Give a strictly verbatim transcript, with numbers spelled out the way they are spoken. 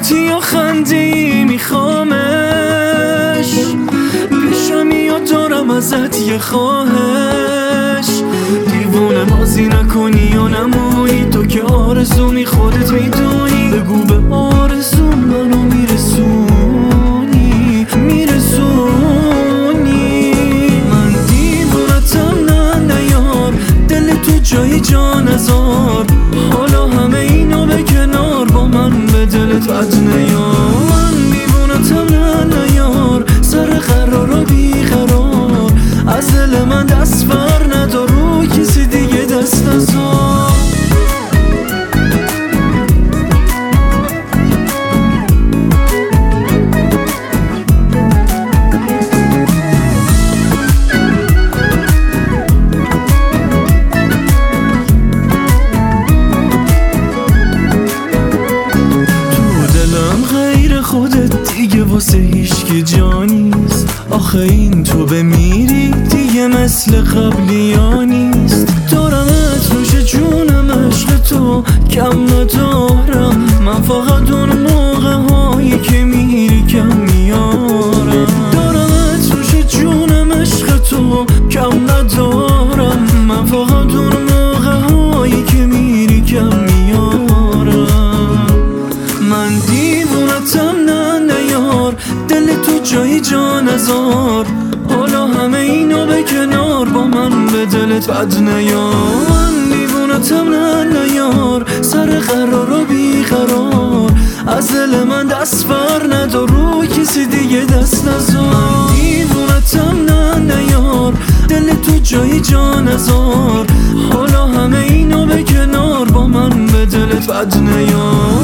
صورتی یا خندی میخوامش، پیشم یا دارم ازت یه خواهش. دیوونه بازی نکنی یا نمایی، تو که آرزومی خودت میدونی. بگو به آرزو منو میرسونی میرسونی. من دیوونتم نه نیار، دل تو جایی جا نذار. حالا همه اینو به کنار، با من به دلت بد نیار. من دیوونتم نه نیار، سر قرار و بیقرار. از دل من دست بر ندار، رو کسی دیگه دست نزار. خودت دیگه واسه هیچکی جا نیست. آخه این تو بمیری دیگه مثل قبلی ها نیست. دارمت روش جونم، عشق تو کم ندارم. من فقط اون موقع هایی که میری کم میارم. دارمت روش جونم، عشق تو کم ندارم. من فقط اون موقع هایی که میری کم میارم. من دیوونتم نه نیار، دل تو جایی جا نذار. حالا همه اینو به کنار، با من به دلت بد نیار. من دیوونتم نه نیار، سر قرار و بیقرار. از دل من دست بر ندار، رو کسی دیگه دست نزار. من دیوونتم نه نیار، دل تو جایی جا نذار. حالا همه اینو به کنار، با من به دلت بد نیار.